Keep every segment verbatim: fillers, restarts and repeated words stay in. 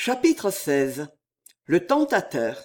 Chapitre seize. Le tentateur.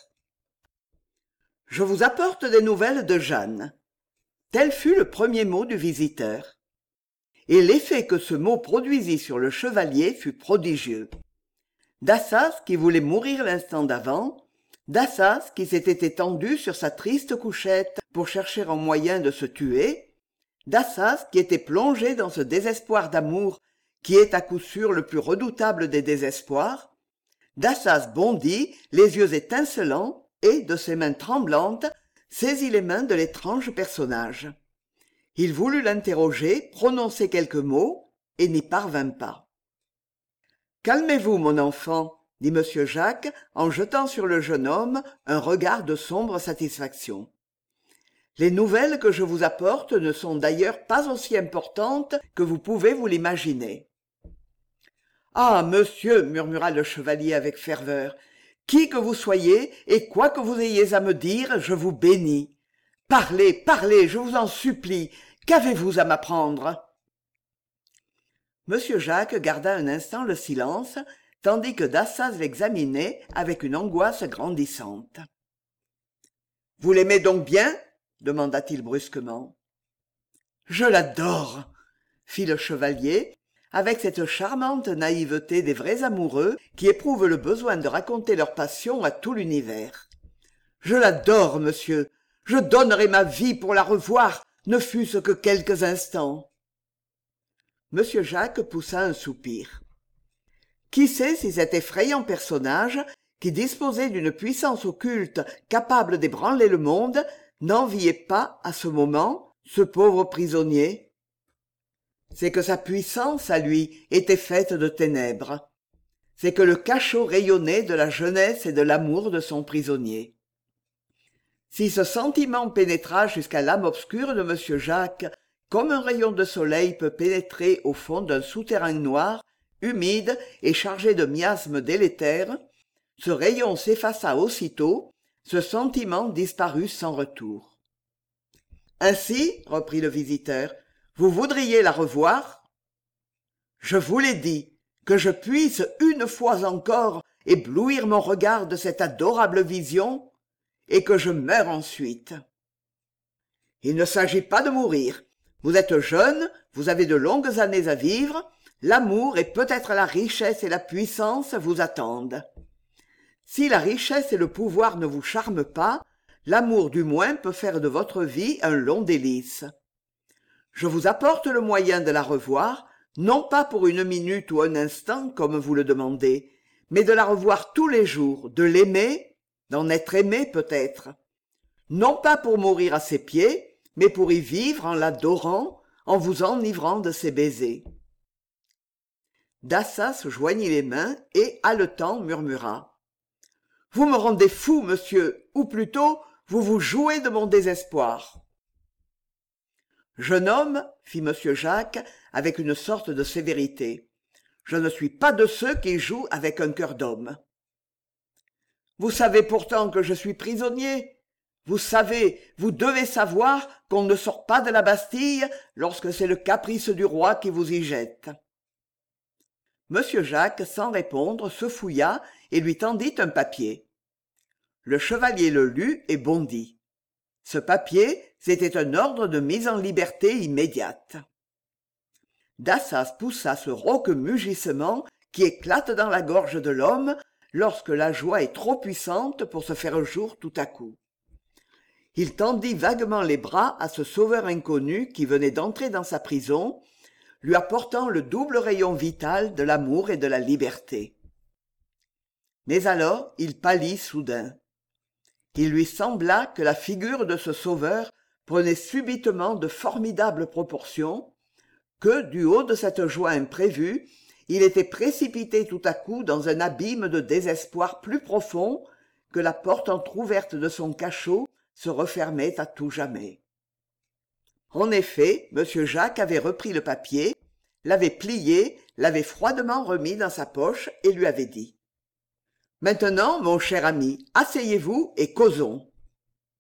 Je vous apporte des nouvelles de Jeanne. Tel fut le premier mot du visiteur. Et l'effet que ce mot produisit sur le chevalier fut prodigieux. D'assas qui voulait mourir l'instant d'avant, D'assas qui s'était étendu sur sa triste couchette pour chercher un moyen de se tuer, D'assas qui était plongé dans ce désespoir d'amour qui est à coup sûr le plus redoutable des désespoirs, D'assas bondit, les yeux étincelants, et, de ses mains tremblantes, saisit les mains de l'étrange personnage. Il voulut l'interroger, prononcer quelques mots, et n'y parvint pas. « Calmez-vous, mon enfant, » dit M. Jacques, en jetant sur le jeune homme un regard de sombre satisfaction. « Les nouvelles que je vous apporte ne sont d'ailleurs pas aussi importantes que vous pouvez vous l'imaginer. » « Ah, monsieur, murmura le chevalier avec ferveur, qui que vous soyez et quoi que vous ayez à me dire, je vous bénis. Parlez, parlez, je vous en supplie, qu'avez-vous à m'apprendre ?» Monsieur Jacques garda un instant le silence, tandis que D'assas l'examinait avec une angoisse grandissante. « Vous l'aimez donc bien ?» demanda-t-il brusquement. « Je l'adore !» fit le chevalier, avec cette charmante naïveté des vrais amoureux qui éprouvent le besoin de raconter leur passion à tout l'univers. « Je l'adore, monsieur. Je donnerais ma vie pour la revoir, ne fût-ce que quelques instants. » Monsieur Jacques poussa un soupir. Qui sait si cet effrayant personnage, qui disposait d'une puissance occulte capable d'ébranler le monde, n'enviait pas, à ce moment, ce pauvre prisonnier ? C'est que sa puissance, à lui, était faite de ténèbres. C'est que le cachot rayonnait de la jeunesse et de l'amour de son prisonnier. Si ce sentiment pénétra jusqu'à l'âme obscure de M. Jacques, comme un rayon de soleil peut pénétrer au fond d'un souterrain noir, humide et chargé de miasmes délétères, ce rayon s'effaça aussitôt, ce sentiment disparut sans retour. « Ainsi, reprit le visiteur, vous voudriez la revoir ? Je vous l'ai dit, que je puisse une fois encore éblouir mon regard de cette adorable vision, et que je meure ensuite. Il ne s'agit pas de mourir. Vous êtes jeune, vous avez de longues années à vivre, l'amour et peut-être la richesse et la puissance vous attendent. Si la richesse et le pouvoir ne vous charment pas, l'amour du moins peut faire de votre vie un long délice. Je vous apporte le moyen de la revoir, non pas pour une minute ou un instant, comme vous le demandez, mais de la revoir tous les jours, de l'aimer, d'en être aimé peut-être. Non pas pour mourir à ses pieds, mais pour y vivre en l'adorant, en vous enivrant de ses baisers. D'assas joignit les mains et, haletant, murmura. « Vous me rendez fou, monsieur, ou plutôt, vous vous jouez de mon désespoir. » « Jeune homme, fit M. Jacques avec une sorte de sévérité, je ne suis pas de ceux qui jouent avec un cœur d'homme. Vous savez pourtant que je suis prisonnier. Vous savez, vous devez savoir qu'on ne sort pas de la Bastille lorsque c'est le caprice du roi qui vous y jette. » M. Jacques, sans répondre, se fouilla et lui tendit un papier. Le chevalier le lut et bondit. Ce papier, c'était un ordre de mise en liberté immédiate. D'assas poussa ce rauque mugissement qui éclate dans la gorge de l'homme lorsque la joie est trop puissante pour se faire jour tout à coup. Il tendit vaguement les bras à ce sauveur inconnu qui venait d'entrer dans sa prison, lui apportant le double rayon vital de l'amour et de la liberté. Mais alors il pâlit soudain. Il lui sembla que la figure de ce sauveur prenait subitement de formidables proportions, que, du haut de cette joie imprévue, il était précipité tout à coup dans un abîme de désespoir plus profond, que la porte entr'ouverte de son cachot se refermait à tout jamais. En effet, M. Jacques avait repris le papier, l'avait plié, l'avait froidement remis dans sa poche et lui avait dit « Maintenant, mon cher ami, asseyez-vous et causons. »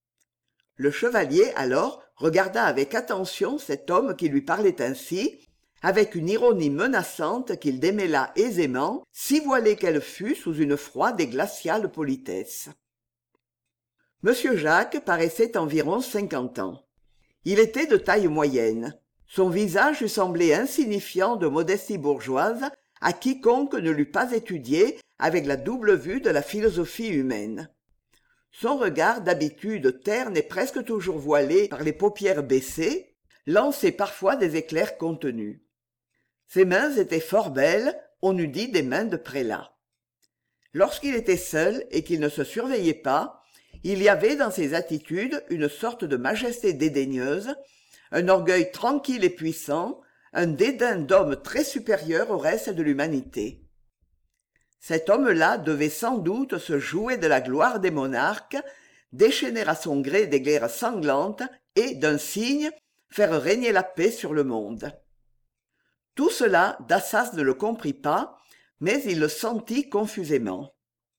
Le chevalier, alors, regarda avec attention cet homme qui lui parlait ainsi, avec une ironie menaçante qu'il démêla aisément, si voilée qu'elle fût sous une froide et glaciale politesse. M. Jacques paraissait environ cinquante ans. Il était de taille moyenne. Son visage eût semblé insignifiant de modestie bourgeoise à quiconque ne l'eût pas étudié avec la double vue de la philosophie humaine. Son regard, d'habitude terne et presque toujours voilé par les paupières baissées, lançait parfois des éclairs contenus. Ses mains étaient fort belles, on eût dit des mains de prélat. Lorsqu'il était seul et qu'il ne se surveillait pas, il y avait dans ses attitudes une sorte de majesté dédaigneuse, un orgueil tranquille et puissant, un dédain d'homme très supérieur au reste de l'humanité. Cet homme-là devait sans doute se jouer de la gloire des monarques, déchaîner à son gré des guerres sanglantes et, d'un signe, faire régner la paix sur le monde. Tout cela, Dassas ne le comprit pas, mais il le sentit confusément.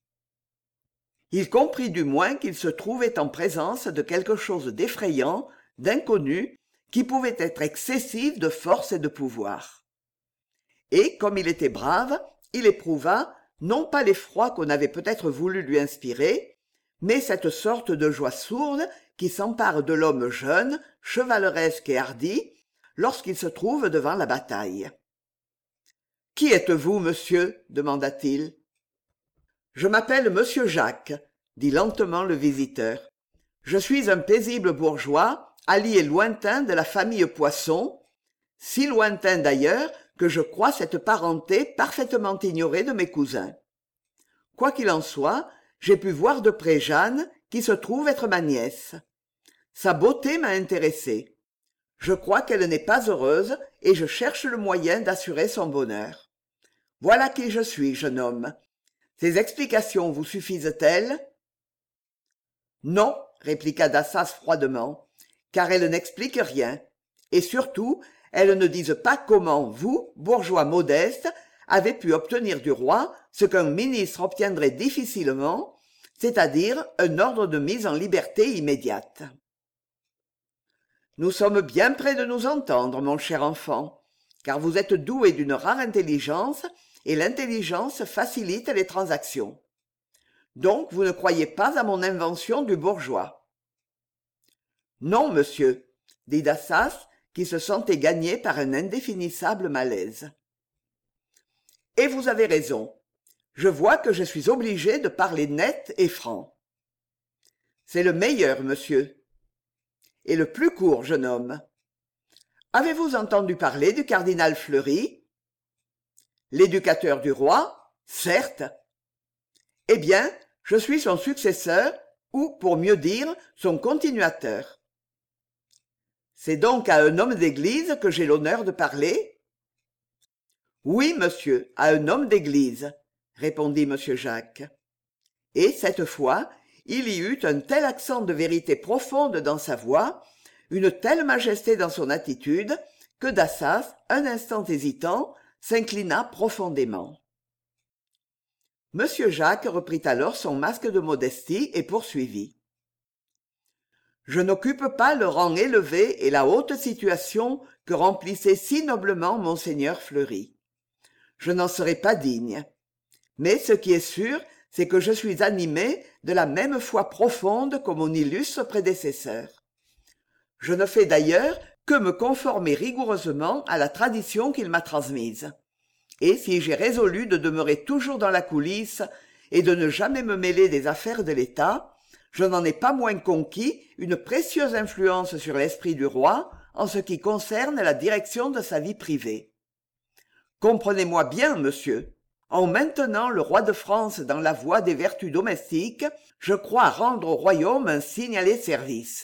Il comprit du moins qu'il se trouvait en présence de quelque chose d'effrayant, d'inconnu, qui pouvait être excessif de force et de pouvoir. Et, comme il était brave, il éprouva, non pas l'effroi qu'on avait peut-être voulu lui inspirer, mais cette sorte de joie sourde qui s'empare de l'homme jeune, chevaleresque et hardi, lorsqu'il se trouve devant la bataille. « Qui êtes-vous, monsieur ?» demanda-t-il. « Je m'appelle monsieur Jacques, » dit lentement le visiteur. « Je suis un paisible bourgeois, allié lointain de la famille Poisson, si lointain d'ailleurs que je crois cette parenté parfaitement ignorée de mes cousins. Quoi qu'il en soit, j'ai pu voir de près Jeanne, qui se trouve être ma nièce. Sa beauté m'a intéressé. Je crois qu'elle n'est pas heureuse et je cherche le moyen d'assurer son bonheur. Voilà qui je suis, jeune homme. Ces explications vous suffisent-elles ? » « Non, » répliqua Dassas froidement, « car elles n'expliquent rien. Et surtout, elles ne disent pas comment vous, bourgeois modeste, avez pu obtenir du roi ce qu'un ministre obtiendrait difficilement, c'est-à-dire un ordre de mise en liberté immédiate. » « Nous sommes bien près de nous entendre, mon cher enfant, car vous êtes doué d'une rare intelligence, et l'intelligence facilite les transactions. Donc vous ne croyez pas à mon invention du bourgeois. »« Non, monsieur, » dit Dassas, qui se sentait gagné par un indéfinissable malaise. « Et vous avez raison. Je vois que je suis obligé de parler net et franc. »« C'est le meilleur, monsieur. » « Et le plus court, jeune homme. Avez-vous entendu parler du cardinal Fleury ? » ?»« L'éducateur du roi ? Certes. » »« Eh bien, je suis son successeur, ou, pour mieux dire, son continuateur. »« C'est donc à un homme d'église que j'ai l'honneur de parler ? » ?»« Oui, monsieur, à un homme d'église, » répondit M. Jacques. Et, cette fois, il y eut un tel accent de vérité profonde dans sa voix, une telle majesté dans son attitude, que Dassas, un instant hésitant, s'inclina profondément. M. Jacques reprit alors son masque de modestie et poursuivit. « Je n'occupe pas le rang élevé et la haute situation que remplissait si noblement monseigneur Fleury. Je n'en serais pas digne. Mais ce qui est sûr, c'est que je suis animé de la même foi profonde que mon illustre prédécesseur. Je ne fais d'ailleurs que me conformer rigoureusement à la tradition qu'il m'a transmise. Et si j'ai résolu de demeurer toujours dans la coulisse et de ne jamais me mêler des affaires de l'État, je n'en ai pas moins conquis une précieuse influence sur l'esprit du roi en ce qui concerne la direction de sa vie privée. Comprenez-moi bien, monsieur. En maintenant le roi de France dans la voie des vertus domestiques, je crois rendre au royaume un signalé service.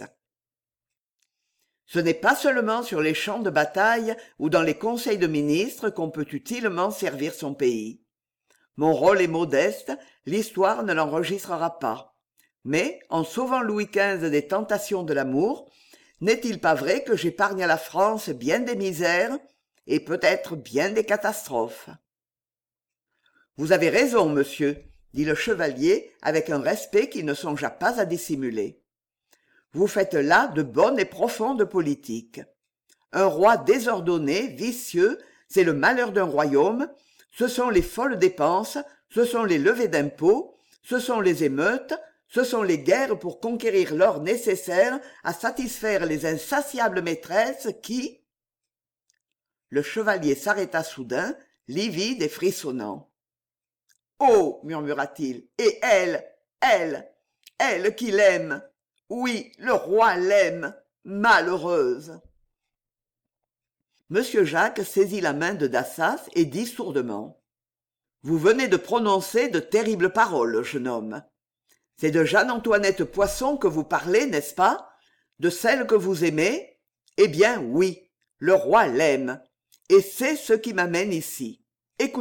Ce n'est pas seulement sur les champs de bataille ou dans les conseils de ministres qu'on peut utilement servir son pays. Mon rôle est modeste, l'histoire ne l'enregistrera pas. Mais, en sauvant Louis quinze des tentations de l'amour, n'est-il pas vrai que j'épargne à la France bien des misères et peut-être bien des catastrophes ? Vous avez raison, monsieur, dit le chevalier avec un respect qu'il ne songea pas à dissimuler. Vous faites là de bonnes et profondes politiques. Un roi désordonné, vicieux, c'est le malheur d'un royaume, ce sont les folles dépenses, ce sont les levées d'impôts, ce sont les émeutes, ce sont les guerres pour conquérir l'or nécessaire à satisfaire les insatiables maîtresses qui... Le chevalier s'arrêta soudain, livide et frissonnant. « Oh !» murmura-t-il, « et elle, elle, elle qui l'aime. Oui, le roi l'aime. Malheureuse !» Monsieur Jacques saisit la main de Dassas et dit sourdement. « Vous venez de prononcer de terribles paroles, jeune homme. C'est de Jeanne-Antoinette Poisson que vous parlez, n'est-ce pas? De celle que vous aimez? Eh bien, oui, le roi l'aime. Et c'est ce qui m'amène ici. Écoutez-moi. »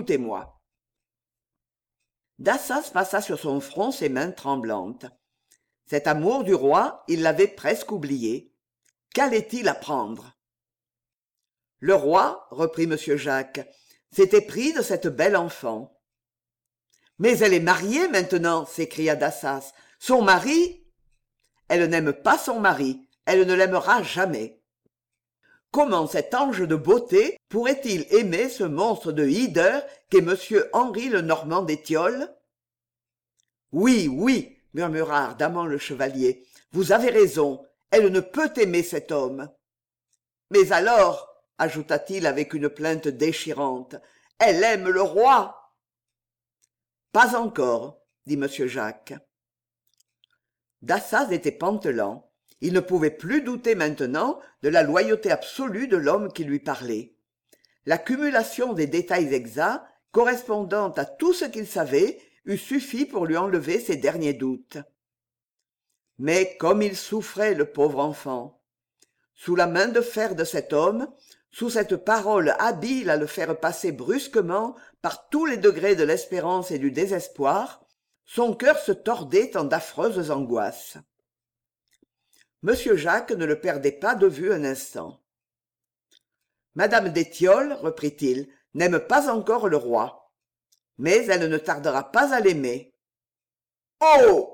Dassas passa sur son front ses mains tremblantes. Cet amour du roi, il l'avait presque oublié. Qu'allait-il apprendre? Le roi, reprit M. Jacques, s'était pris de cette belle enfant. « Mais elle est mariée maintenant, s'écria Dassas. Son mari? Elle n'aime pas son mari, elle ne l'aimera jamais. Comment cet ange de beauté pourrait-il aimer ce monstre de hideur qu'est M. Henri le Normand d'Étiole? Oui, oui, murmura ardemment le chevalier, vous avez raison, elle ne peut aimer cet homme. Mais alors, ajouta-t-il avec une plainte déchirante, elle aime le roi. Pas encore, dit M. Jacques. Dassas était pantelant. Il ne pouvait plus douter maintenant de la loyauté absolue de l'homme qui lui parlait. L'accumulation des détails exacts, correspondant à tout ce qu'il savait, eût suffi pour lui enlever ses derniers doutes. Mais comme il souffrait, le pauvre enfant. Sous la main de fer de cet homme, sous cette parole habile à le faire passer brusquement par tous les degrés de l'espérance et du désespoir, son cœur se tordait en d'affreuses angoisses. Monsieur Jacques ne le perdait pas de vue un instant. « Madame d'Étiole, reprit-il, n'aime pas encore le roi. Mais elle ne tardera pas à l'aimer. »« Oh !»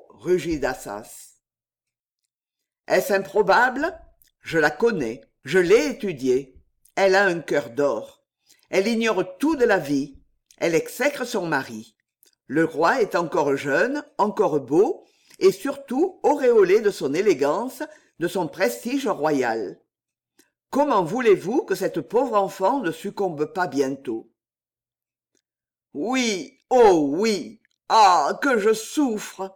rugit Dassas. « Est-ce improbable? Je la connais, je l'ai étudiée. Elle a un cœur d'or. Elle ignore tout de la vie. Elle exècre son mari. Le roi est encore jeune, encore beau, et surtout auréolé de son élégance, de son prestige royal. Comment voulez-vous que cette pauvre enfant ne succombe pas bientôt? Oui, oh oui, ah, que je souffre!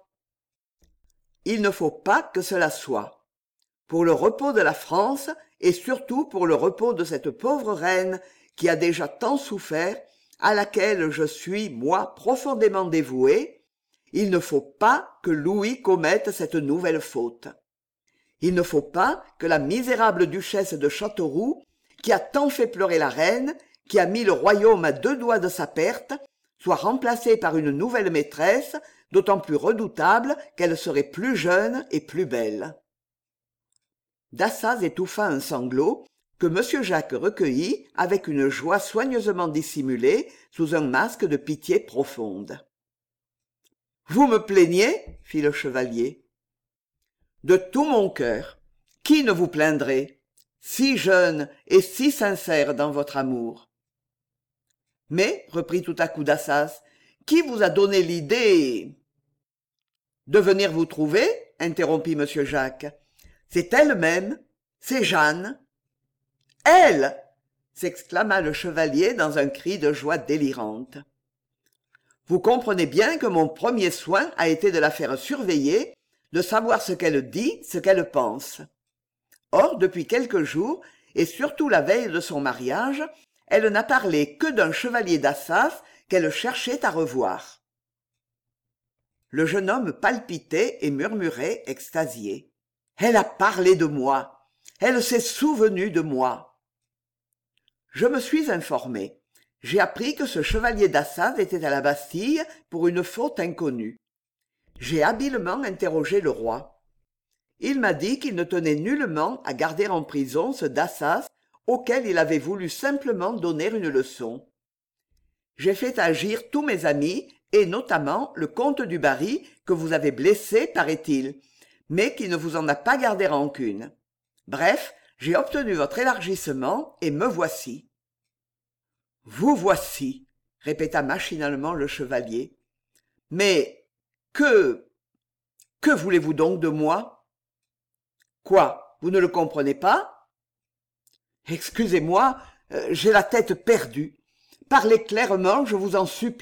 Il ne faut pas que cela soit. Pour le repos de la France, et surtout pour le repos de cette pauvre reine qui a déjà tant souffert, à laquelle je suis, moi, profondément dévoué, il ne faut pas que Louis commette cette nouvelle faute. Il ne faut pas que la misérable duchesse de Châteauroux, qui a tant fait pleurer la reine, qui a mis le royaume à deux doigts de sa perte, soit remplacée par une nouvelle maîtresse, d'autant plus redoutable qu'elle serait plus jeune et plus belle. Dassas étouffa un sanglot que M. Jacques recueillit avec une joie soigneusement dissimulée sous un masque de pitié profonde. « Vous me plaignez ?» fit le chevalier. « De tout mon cœur. Qui ne vous plaindrait? Si jeune et si sincère dans votre amour. »« Mais, reprit tout à coup Dassas, qui vous a donné l'idée ?»« De venir vous trouver ?» interrompit M. Jacques. « C'est elle-même, c'est Jeanne. »« Elle !» s'exclama le chevalier dans un cri de joie délirante. Vous comprenez bien que mon premier soin a été de la faire surveiller, de savoir ce qu'elle dit, ce qu'elle pense. Or, depuis quelques jours, et surtout la veille de son mariage, elle n'a parlé que d'un chevalier d'Assas qu'elle cherchait à revoir. Le jeune homme palpitait et murmurait, extasié. « Elle a parlé de moi. Elle s'est souvenue de moi. » Je me suis informé. J'ai appris que ce chevalier d'Assas était à la Bastille pour une faute inconnue. J'ai habilement interrogé le roi. Il m'a dit qu'il ne tenait nullement à garder en prison ce Dassas auquel il avait voulu simplement donner une leçon. J'ai fait agir tous mes amis, et notamment le comte du Barry, que vous avez blessé, paraît-il, mais qui ne vous en a pas gardé rancune. Bref, J'ai obtenu votre élargissement, et me voici. » « Vous voici, » répéta machinalement le chevalier. « Mais que... que voulez-vous donc de moi ? » « Quoi, vous ne le comprenez pas ? » « Excusez-moi, euh, j'ai la tête perdue. Parlez clairement, je vous en supplie. »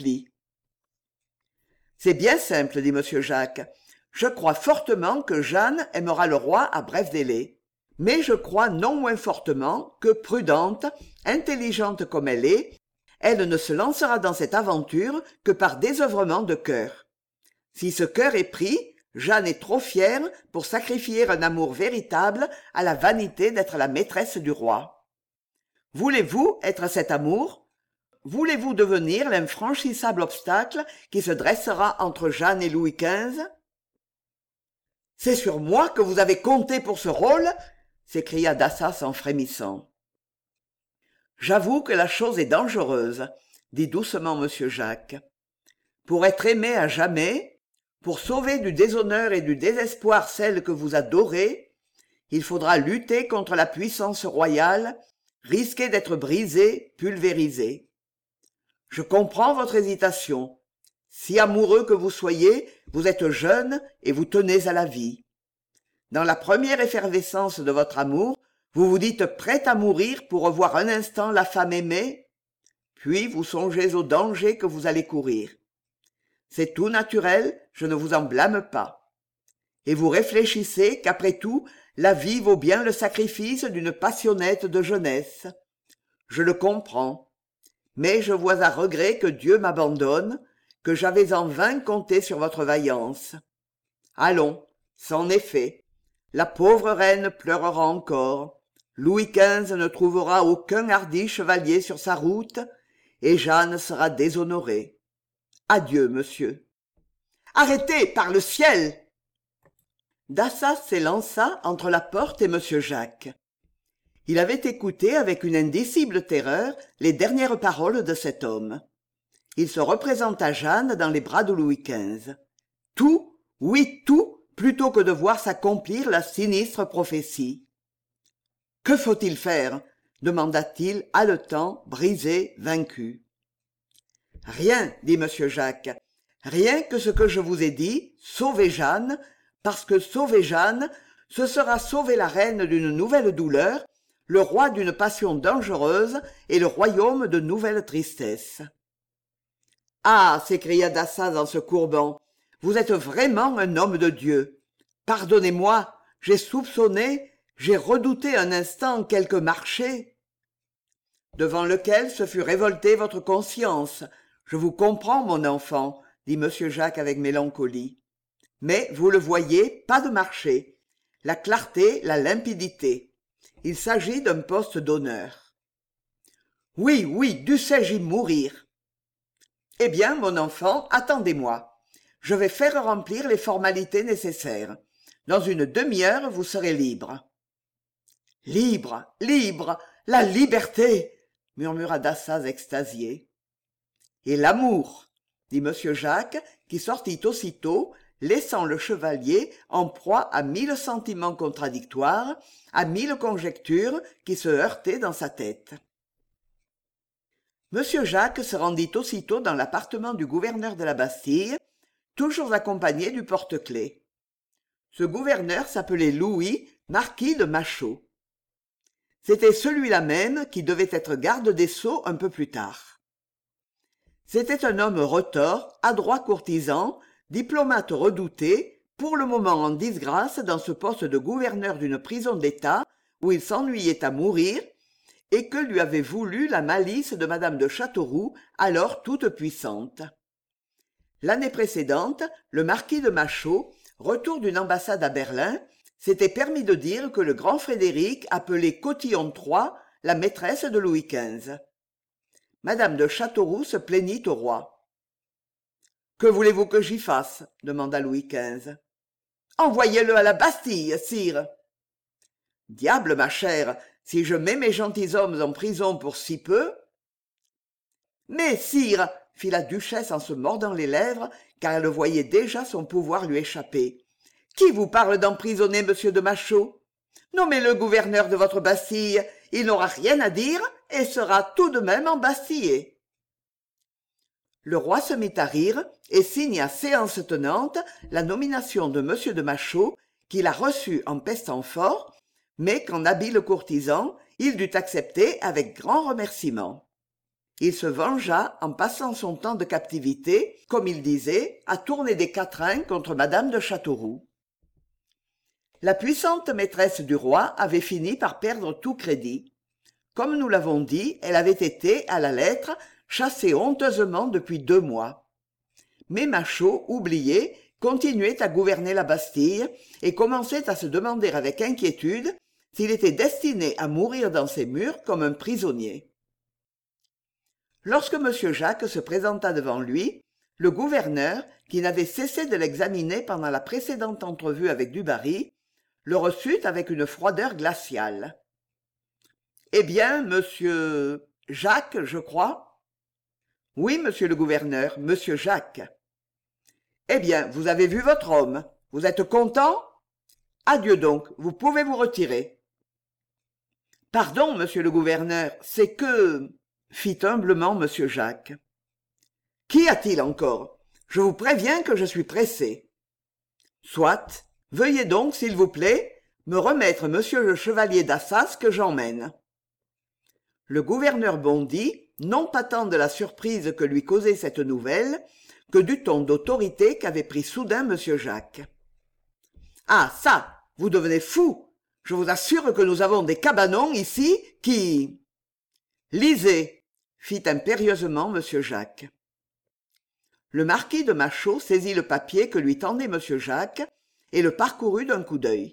« C'est bien simple, dit monsieur Jacques. Je crois fortement que Jeanne aimera le roi à bref délai. Mais je crois non moins fortement que, prudente, intelligente comme elle est, elle ne se lancera dans cette aventure que par désœuvrement de cœur. Si ce cœur est pris, Jeanne est trop fière pour sacrifier un amour véritable à la vanité d'être la maîtresse du roi. Voulez-vous être cet amour ? Voulez-vous devenir l'infranchissable obstacle qui se dressera entre Jeanne et Louis quinze ? « C'est sur moi que vous avez compté pour ce rôle ?» s'écria Dassas en frémissant. « J'avoue que la chose est dangereuse, » dit doucement monsieur Jacques. « Pour être aimé à jamais, pour sauver du déshonneur et du désespoir celle que vous adorez, il faudra lutter contre la puissance royale, risquer d'être brisé, pulvérisé. Je comprends votre hésitation. Si amoureux que vous soyez, vous êtes jeune et vous tenez à la vie. Dans la première effervescence de votre amour, vous vous dites prêt à mourir pour revoir un instant la femme aimée, puis vous songez au danger que vous allez courir. C'est tout naturel, je ne vous en blâme pas. Et vous réfléchissez qu'après tout, la vie vaut bien le sacrifice d'une passionnette de jeunesse. Je le comprends. Mais je vois à regret que Dieu m'abandonne, que j'avais en vain compté sur votre vaillance. Allons, c'en est fait. La pauvre reine pleurera encore. Louis quinze ne trouvera aucun hardi chevalier sur sa route, et Jeanne sera déshonorée. Adieu, monsieur. »« Arrêtez, par le ciel !» Dassas s'élança entre la porte et monsieur Jacques. Il avait écouté avec une indicible terreur les dernières paroles de cet homme. Il se représenta Jeanne dans les bras de Louis quinze. Tout, oui tout, plutôt que de voir s'accomplir la sinistre prophétie. « Que faut-il faire ?» demanda-t-il, haletant, brisé, vaincu. « Rien, dit monsieur Jacques, rien que ce que je vous ai dit, sauver Jeanne, parce que sauver Jeanne, ce sera sauver la reine d'une nouvelle douleur, le roi d'une passion dangereuse et le royaume de nouvelles tristesses. »« Ah !» s'écria Dassas en se courbant, « vous êtes vraiment un homme de Dieu. Pardonnez-moi, j'ai soupçonné, j'ai redouté un instant quelque marché. » Devant lequel se fût révoltée votre conscience. Je vous comprends, mon enfant, dit monsieur Jacques avec mélancolie. Mais, vous le voyez, pas de marché. La clarté, la limpidité. Il s'agit d'un poste d'honneur. Oui, oui, dussé-je y mourir. Eh bien, mon enfant, attendez-moi. Je vais faire remplir les formalités nécessaires. Dans une demi-heure, vous serez libre. Libre, libre, la liberté, murmura Dassas extasié. Et l'amour, dit monsieur Jacques, qui sortit aussitôt, laissant le chevalier en proie à mille sentiments contradictoires, à mille conjectures qui se heurtaient dans sa tête. Monsieur Jacques se rendit aussitôt dans l'appartement du gouverneur de la Bastille, toujours accompagné du porte-clés. Ce gouverneur s'appelait Louis, marquis de Machaut. C'était celui-là même qui devait être garde des sceaux un peu plus tard. C'était un homme retors, adroit courtisan, diplomate redouté, pour le moment en disgrâce dans ce poste de gouverneur d'une prison d'État où il s'ennuyait à mourir, et que lui avait voulu la malice de madame de Châteauroux, alors toute puissante. L'année précédente, le marquis de Machaut, retour d'une ambassade à Berlin, s'était permis de dire que le grand Frédéric appelait Cotillon trois la maîtresse de Louis quinze. Madame de Châteauroux se plaignit au roi. « Que voulez-vous que j'y fasse ?» demanda Louis quinze. « Envoyez-le à la Bastille, sire. »« Diable, ma chère, si je mets mes gentilshommes en prison pour si peu !»« Mais, sire, fit la duchesse en se mordant les lèvres, car elle voyait déjà son pouvoir lui échapper, « qui vous parle d'emprisonner monsieur de Machaut ? Nommez-le gouverneur de votre Bastille, il n'aura rien à dire et sera tout de même embastillé. Le roi se mit à rire et signa séance tenante la nomination de M. de Machaut, qu'il a reçu en pestant fort, mais qu'en habile courtisan, il dut accepter avec grand remerciement. Il se vengea en passant son temps de captivité, comme il disait, à tourner des quatrains contre madame de Châteauroux. La puissante maîtresse du roi avait fini par perdre tout crédit. Comme nous l'avons dit, elle avait été, à la lettre, chassée honteusement depuis deux mois. Mais Machaut, oublié, continuait à gouverner la Bastille et commençait à se demander avec inquiétude s'il était destiné à mourir dans ses murs comme un prisonnier. Lorsque M. Jacques se présenta devant lui, le gouverneur, qui n'avait cessé de l'examiner pendant la précédente entrevue avec du Barry, le reçut avec une froideur glaciale. « Eh bien, monsieur Jacques, je crois ?»« Oui, monsieur le gouverneur, monsieur Jacques. »« Eh bien, vous avez vu votre homme. Vous êtes content ? Adieu donc, vous pouvez vous retirer. »« Pardon, monsieur le gouverneur, c'est que... » fit humblement monsieur Jacques. « Qu'y a-t-il encore ? Je vous préviens que je suis pressé. »« Soit. Veuillez donc, s'il vous plaît, me remettre monsieur le chevalier d'Assas que j'emmène. » Le gouverneur bondit, non pas tant de la surprise que lui causait cette nouvelle, que du ton d'autorité qu'avait pris soudain monsieur Jacques. « Ah ça, vous devenez fou. Je vous assure que nous avons des cabanons ici qui... »« Lisez !» fit impérieusement monsieur Jacques. Le marquis de Machaut saisit le papier que lui tendait monsieur Jacques et le parcourut d'un coup d'œil.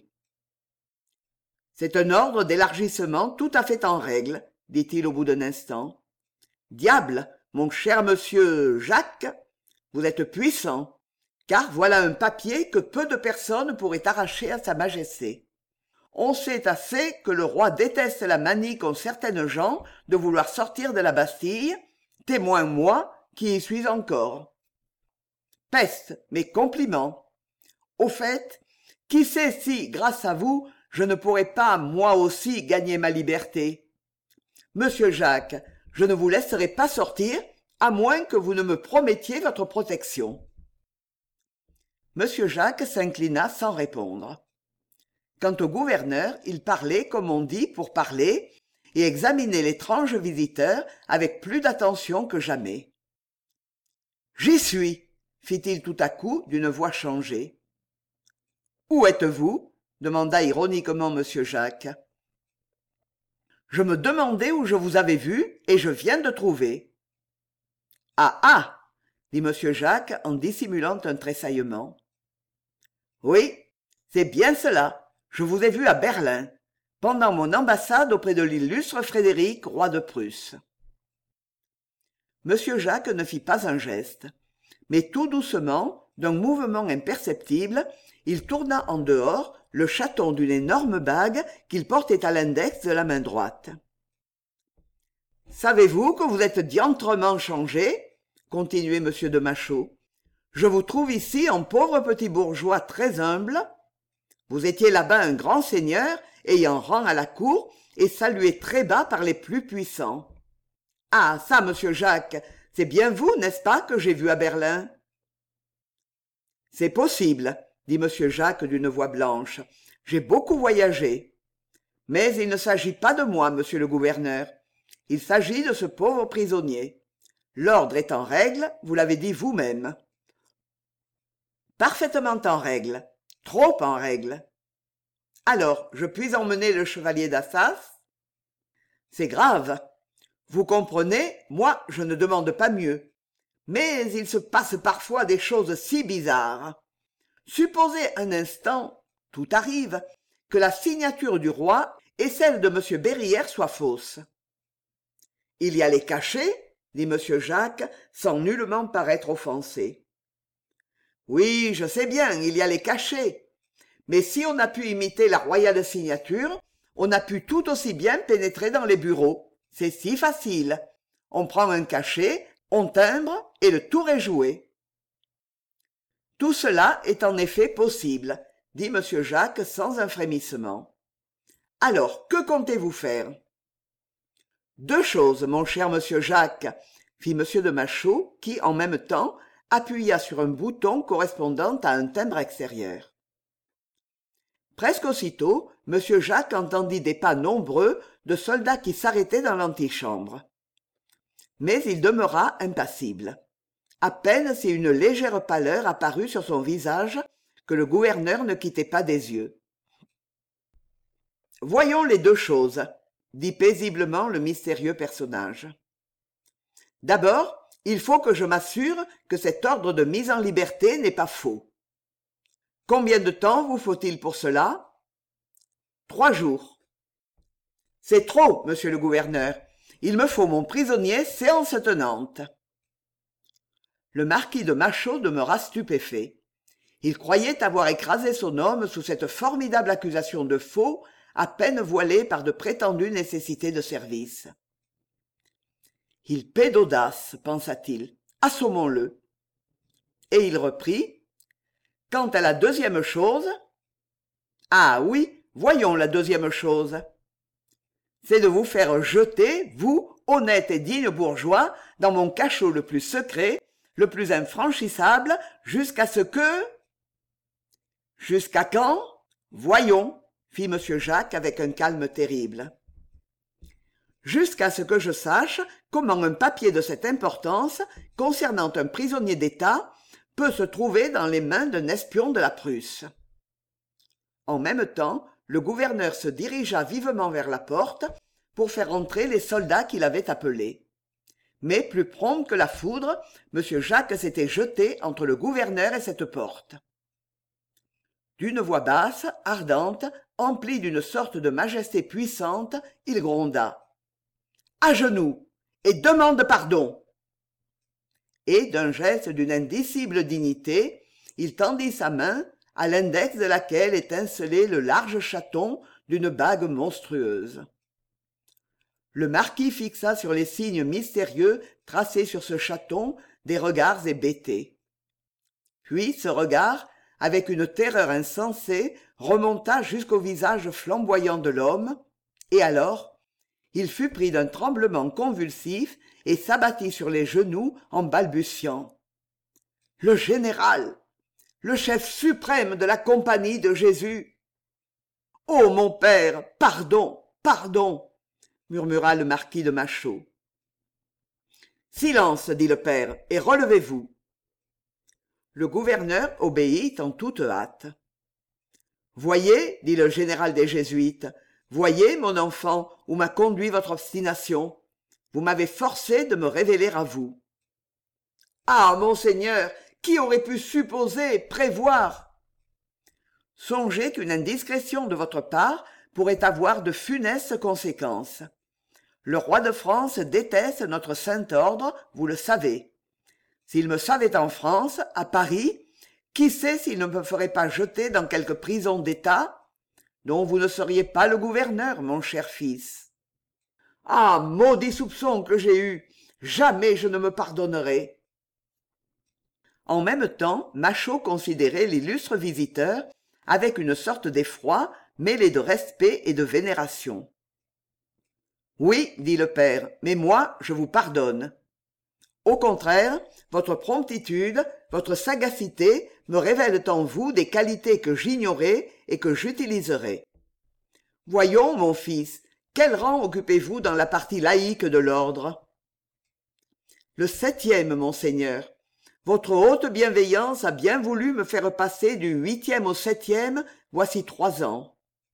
« C'est un ordre d'élargissement tout à fait en règle, » dit-il au bout d'un instant. « Diable, mon cher monsieur Jacques, vous êtes puissant, car voilà un papier que peu de personnes pourraient arracher à sa majesté. On sait assez que le roi déteste la manie qu'ont certaines gens de vouloir sortir de la Bastille, témoin moi qui y suis encore. Peste, mes compliments. Au fait, qui sait si, grâce à vous, je ne pourrais pas, moi aussi, gagner ma liberté. Monsieur Jacques, je ne vous laisserai pas sortir, à moins que vous ne me promettiez votre protection. » Monsieur Jacques s'inclina sans répondre. Quant au gouverneur, il parlait, comme on dit, pour parler, et examinait l'étrange visiteur avec plus d'attention que jamais. « J'y suis, » fit-il tout à coup d'une voix changée. « Où êtes-vous » demanda ironiquement monsieur Jacques. « Je me demandais où je vous avais vu, et je viens de trouver. »« Ah ah !» dit monsieur Jacques en dissimulant un tressaillement. « Oui, c'est bien cela. Je vous ai vu à Berlin, pendant mon ambassade auprès de l'illustre Frédéric, roi de Prusse. » Monsieur Jacques ne fit pas un geste, mais tout doucement, d'un mouvement imperceptible, il tourna en dehors le chaton d'une énorme bague qu'il portait à l'index de la main droite. « Savez-vous que vous êtes diantrement changé ?» continuait M. de Machaut. « Je vous trouve ici un pauvre petit bourgeois très humble. Vous étiez là-bas un grand seigneur, ayant rang à la cour, et salué très bas par les plus puissants. Ah, ça, monsieur Jacques, c'est bien vous, n'est-ce pas, que j'ai vu à Berlin ? » « C'est possible, » dit monsieur Jacques d'une voix blanche. « J'ai beaucoup voyagé. Mais il ne s'agit pas de moi, monsieur le gouverneur. Il s'agit de ce pauvre prisonnier. L'ordre est en règle, vous l'avez dit vous-même. »« Parfaitement en règle. Trop en règle. »« Alors, je puis emmener le chevalier d'Assas ? » ?»« C'est grave. Vous comprenez, moi, je ne demande pas mieux. Mais il se passe parfois des choses si bizarres. Supposez un instant, tout arrive, que la signature du roi et celle de M. Berryer soient fausses. « Il y a les cachets, » dit M. Jacques, sans nullement paraître offensé. « Oui, je sais bien, il y a les cachets. Mais si on a pu imiter la royale signature, on a pu tout aussi bien pénétrer dans les bureaux. C'est si facile. On prend un cachet, on timbre et le tour est joué. » « Tout cela est en effet possible, » dit M. Jacques sans un frémissement. Alors, que comptez-vous faire? Deux choses, mon cher monsieur Jacques, fit monsieur de Machault, qui, en même temps, appuya sur un bouton correspondant à un timbre extérieur. Presque aussitôt, monsieur Jacques entendit des pas nombreux de soldats qui s'arrêtaient dans l'antichambre. Mais il demeura impassible. À peine si une légère pâleur apparut sur son visage que le gouverneur ne quittait pas des yeux. « Voyons les deux choses, » dit paisiblement le mystérieux personnage. « D'abord, il faut que je m'assure que cet ordre de mise en liberté n'est pas faux. Combien de temps vous faut-il pour cela? Trois jours. C'est trop, monsieur le gouverneur. Il me faut mon prisonnier séance tenante. Le marquis de Machault demeura stupéfait. Il croyait avoir écrasé son homme sous cette formidable accusation de faux, à peine voilée par de prétendues nécessités de service. Il paie d'audace, pensa-t-il. Assommons-le. Et il reprit. Quant à la deuxième chose... Ah oui, voyons la deuxième chose. C'est de vous faire jeter, vous, honnête et digne bourgeois, dans mon cachot le plus secret, le plus infranchissable, jusqu'à ce que... Jusqu'à quand? Voyons, fit M. Jacques avec un calme terrible. Jusqu'à ce que je sache comment un papier de cette importance, concernant un prisonnier d'État, peut se trouver dans les mains d'un espion de la Prusse. En même temps, le gouverneur se dirigea vivement vers la porte pour faire entrer les soldats qu'il avait appelés. Mais plus prompt que la foudre, M. Jacques s'était jeté entre le gouverneur et cette porte. D'une voix basse, ardente, emplie d'une sorte de majesté puissante, il gronda. « À genoux, et demande pardon !» Et, d'un geste d'une indicible dignité, il tendit sa main, à l'index de laquelle étincelait le large chaton d'une bague monstrueuse. Le marquis fixa sur les signes mystérieux tracés sur ce chaton des regards hébétés. Puis ce regard, avec une terreur insensée, remonta jusqu'au visage flamboyant de l'homme, et alors il fut pris d'un tremblement convulsif et s'abattit sur les genoux en balbutiant. « Le général, le chef suprême de la compagnie de Jésus !»« Oh, mon père, pardon, pardon !» murmura le marquis de Machault. « Silence, dit le père, et relevez-vous. » Le gouverneur obéit en toute hâte. « Voyez, dit le général des Jésuites, voyez, mon enfant, où m'a conduit votre obstination. Vous m'avez forcé de me révéler à vous. »« Ah, monseigneur, qui aurait pu supposer, prévoir ?»« Songez qu'une indiscrétion de votre part pourrait avoir de funestes conséquences. Le roi de France déteste notre saint ordre, vous le savez. S'il me savait en France, à Paris, qui sait s'il ne me ferait pas jeter dans quelque prison d'État, dont vous ne seriez pas le gouverneur, mon cher fils. Ah, maudit soupçon que j'ai eu! Jamais je ne me pardonnerai. » En même temps, Machault considérait l'illustre visiteur avec une sorte d'effroi mêlé de respect et de vénération. « Oui, dit le père, mais moi, je vous pardonne. Au contraire, votre promptitude, votre sagacité me révèlent en vous des qualités que j'ignorais et que j'utiliserai. Voyons, mon fils, quel rang occupez-vous dans la partie laïque de l'ordre? Le septième, monseigneur. Votre haute bienveillance a bien voulu me faire passer du huitième au septième, voici trois ans.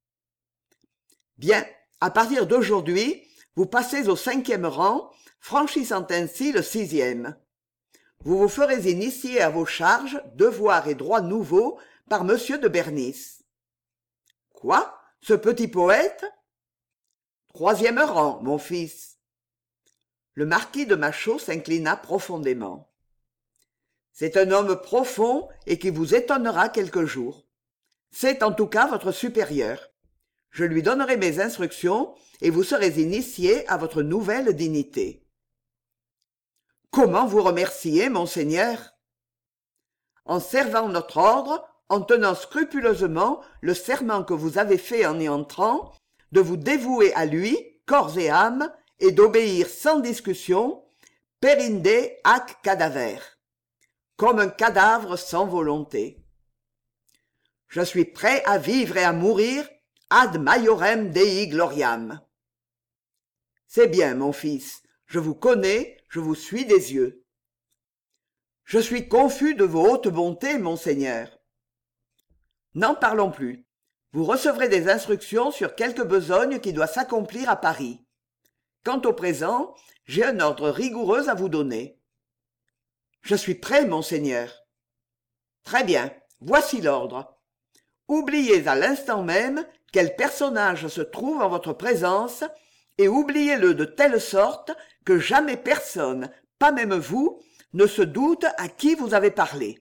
Bien, à partir d'aujourd'hui, vous passez au cinquième rang, franchissant ainsi le sixième. Vous vous ferez initier à vos charges, devoirs et droits nouveaux par monsieur de Bernis. Quoi? Ce petit poète? Troisième rang, mon fils. Le marquis de Machault s'inclina profondément. C'est un homme profond et qui vous étonnera quelque jour. C'est en tout cas votre supérieur. Je lui donnerai mes instructions et vous serez initié à votre nouvelle dignité. Comment vous remercier, monseigneur? En servant notre ordre, en tenant scrupuleusement le serment que vous avez fait en y entrant, de vous dévouer à lui, corps et âme, et d'obéir sans discussion, perinde ac cadaver, comme un cadavre sans volonté. Je suis prêt à vivre et à mourir ad maiorem Dei gloriam. C'est bien, mon fils, je vous connais, je vous suis des yeux. Je suis confus de vos hautes bontés, monseigneur. N'en parlons plus. Vous recevrez des instructions sur quelque besogne qui doit s'accomplir à Paris. Quant au présent, j'ai un ordre rigoureux à vous donner. Je suis prêt, monseigneur. Très bien, voici l'ordre. Oubliez à l'instant même quel personnage se trouve en votre présence et oubliez-le de telle sorte que jamais personne, pas même vous, ne se doute à qui vous avez parlé.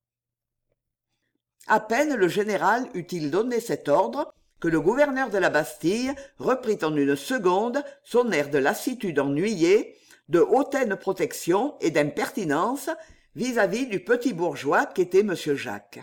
À peine le général eut-il donné cet ordre que le gouverneur de la Bastille reprit en une seconde son air de lassitude ennuyée, de hautaine protection et d'impertinence vis-à-vis du petit bourgeois qu'était m. Jacques.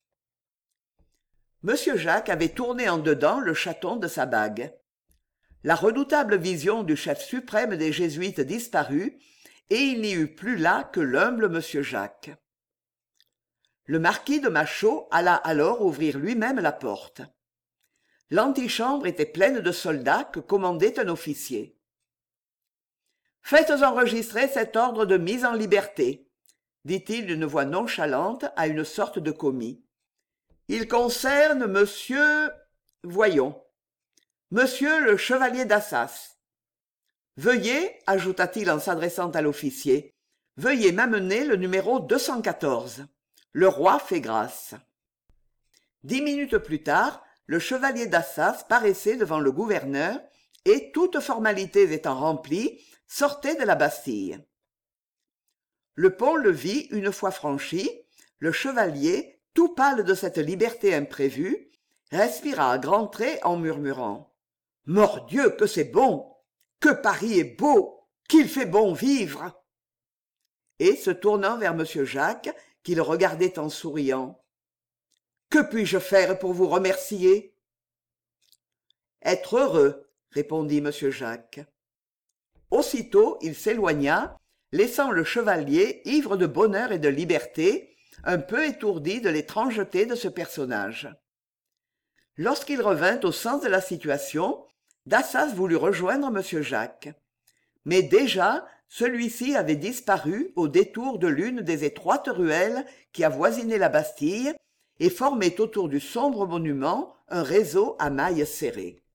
M. Jacques avait tourné en dedans le chaton de sa bague. La redoutable vision du chef suprême des jésuites disparut, et il n'y eut plus là que l'humble m. Jacques. Le marquis de Machaut alla alors ouvrir lui-même la porte. L'antichambre était pleine de soldats que commandait un officier. « Faites enregistrer cet ordre de mise en liberté, » dit-il d'une voix nonchalante à une sorte de commis. « Il concerne monsieur... voyons, monsieur le chevalier d'Assas. Veuillez, ajouta-t-il en s'adressant à l'officier, veuillez m'amener le numéro deux cent quatorze. Le roi fait grâce. » Dix minutes plus tard, le chevalier d'Assas paraissait devant le gouverneur et, toutes formalités étant remplies, sortait de la Bastille. Le pont-levis une fois franchi, le chevalier, tout pâle de cette liberté imprévue, respira à grands traits en murmurant « Mordieu, que c'est bon! Que Paris est beau! Qu'il fait bon vivre !» Et, se tournant vers m. Jacques, qui le regardait en souriant, « Que puis-je faire pour vous remercier ?» « Être heureux, » répondit m. Jacques. Aussitôt il s'éloigna, laissant le chevalier ivre de bonheur et de liberté, un peu étourdi de l'étrangeté de ce personnage. Lorsqu'il revint au sens de la situation, Dassas voulut rejoindre m. Jacques. Mais déjà, celui-ci avait disparu au détour de l'une des étroites ruelles qui avoisinaient la Bastille et formait autour du sombre monument un réseau à mailles serrées.